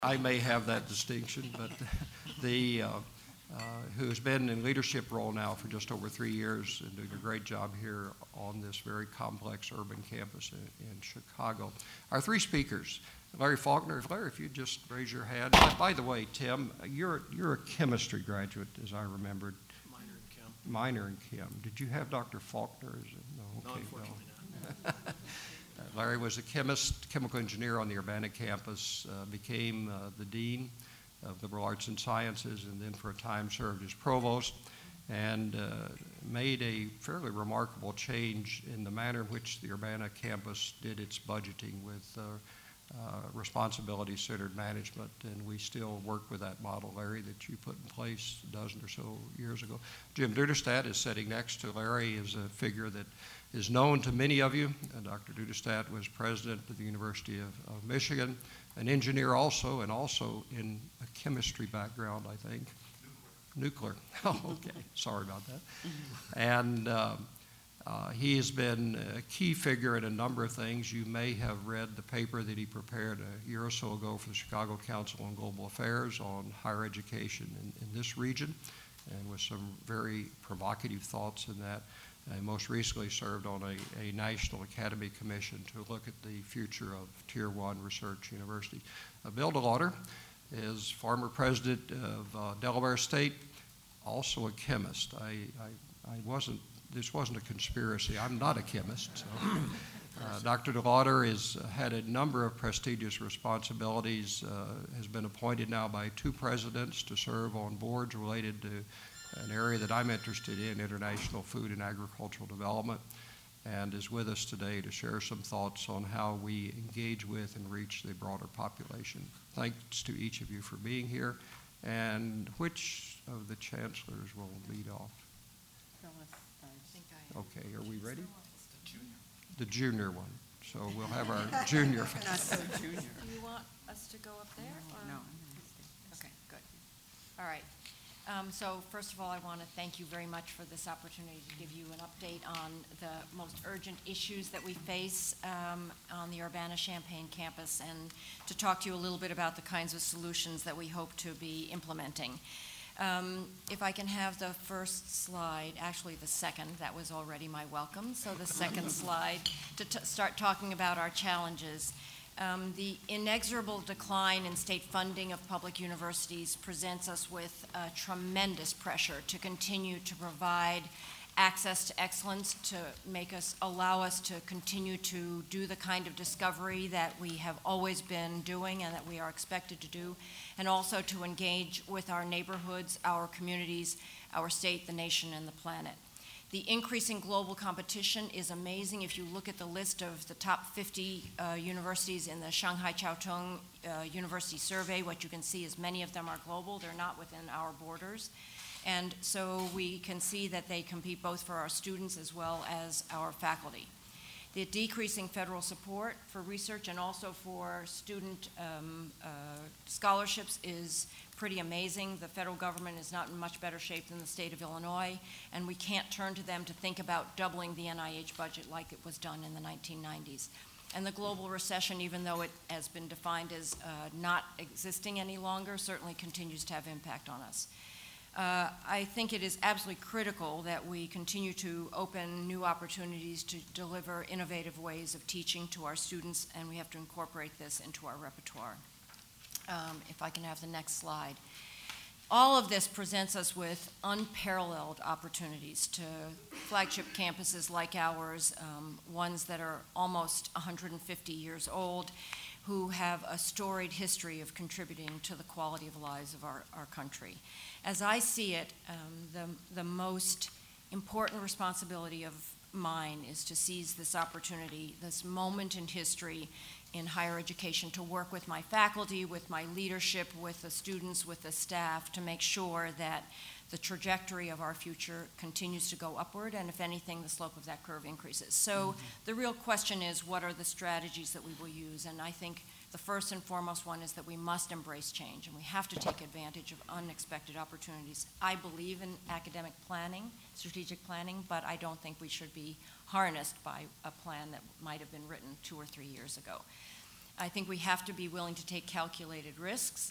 I may have that distinction, but who's been in leadership role now for just over 3 years and doing a great job here on this very complex urban campus in Chicago. Our three speakers, Larry Faulkner. Larry, if you'd just raise your hand. By the way, Tim, you're a chemistry graduate, as I remembered. Minor in chem. Did you have Dr. Faulkner? No, unfortunately not. Larry was a chemical engineer on the Urbana campus, became the dean of liberal arts and sciences, and then for a time served as provost, and made a fairly remarkable change in the manner in which the Urbana campus did its budgeting with responsibility-centered management, and we still work with that model, Larry, that you put in place a dozen or so years ago. Jim Duderstadt is sitting next to Larry, is a figure that is known to many of you. Dr. Duderstadt was president of the University of Michigan, an engineer also, and also in a chemistry background, I think. Nuclear. Oh, okay. Sorry about that. And he has been a key figure in a number of things. You may have read the paper that he prepared a year or so ago for the Chicago Council on Global Affairs on higher education in this region, and with some very provocative thoughts in that. And most recently served on a National Academy Commission to look at the future of Tier 1 research university. Bill DeLauder is former president of Delaware State, also a chemist. This wasn't a conspiracy. I'm not a chemist. So. Dr. DeLauder has had a number of prestigious responsibilities, has been appointed now by 2 presidents to serve on boards related to an area that I'm interested in, international food and agricultural development, and is with us today to share some thoughts on how we engage with and reach the broader population. Thanks to each of you for being here. And which of the chancellors will lead off? Okay, are we ready? The junior one. So we'll have our junior. Not so junior. Do you want us to go up there? Or? No. Okay, good. All right. So first of all, I want to thank you very much for this opportunity to give you an update on the most urgent issues that we face on the Urbana-Champaign campus, and to talk to you a little bit about the kinds of solutions that we hope to be implementing. If I can have the first slide, actually the second, that was already my welcome, so the second slide, to start talking about our challenges. The inexorable decline in state funding of public universities presents us with tremendous pressure to continue to provide access to excellence, to allow us to continue to do the kind of discovery that we have always been doing and that we are expected to do, and also to engage with our neighborhoods, our communities, our state, the nation, and the planet. The increasing global competition is amazing. If you look at the list of the top 50 universities in the Shanghai Chiao Tung University Survey, what you can see is many of them are global. They're not within our borders. And so we can see that they compete both for our students as well as our faculty. The decreasing federal support for research and also for student scholarships is pretty amazing. The federal government is not in much better shape than the state of Illinois, and we can't turn to them to think about doubling the NIH budget like it was done in the 1990s. And the global recession, even though it has been defined as not existing any longer, certainly continues to have impact on us. I think it is absolutely critical that we continue to open new opportunities to deliver innovative ways of teaching to our students, and we have to incorporate this into our repertoire. If I can have the next slide. All of this presents us with unparalleled opportunities to flagship campuses like ours, ones that are almost 150 years old, who have a storied history of contributing to the quality of lives of our country. As I see it, the most important responsibility of mine is to seize this opportunity, this moment in history in higher education, to work with my faculty, with my leadership, with the students, with the staff, to make sure that the trajectory of our future continues to go upward, and if anything, the slope of that curve increases. So the real question is, what are the strategies that we will use? And I think the first and foremost one is that we must embrace change, and we have to take advantage of unexpected opportunities. I believe in academic planning, strategic planning, but I don't think we should be harnessed by a plan that might have been written 2 or 3 years ago. I think we have to be willing to take calculated risks.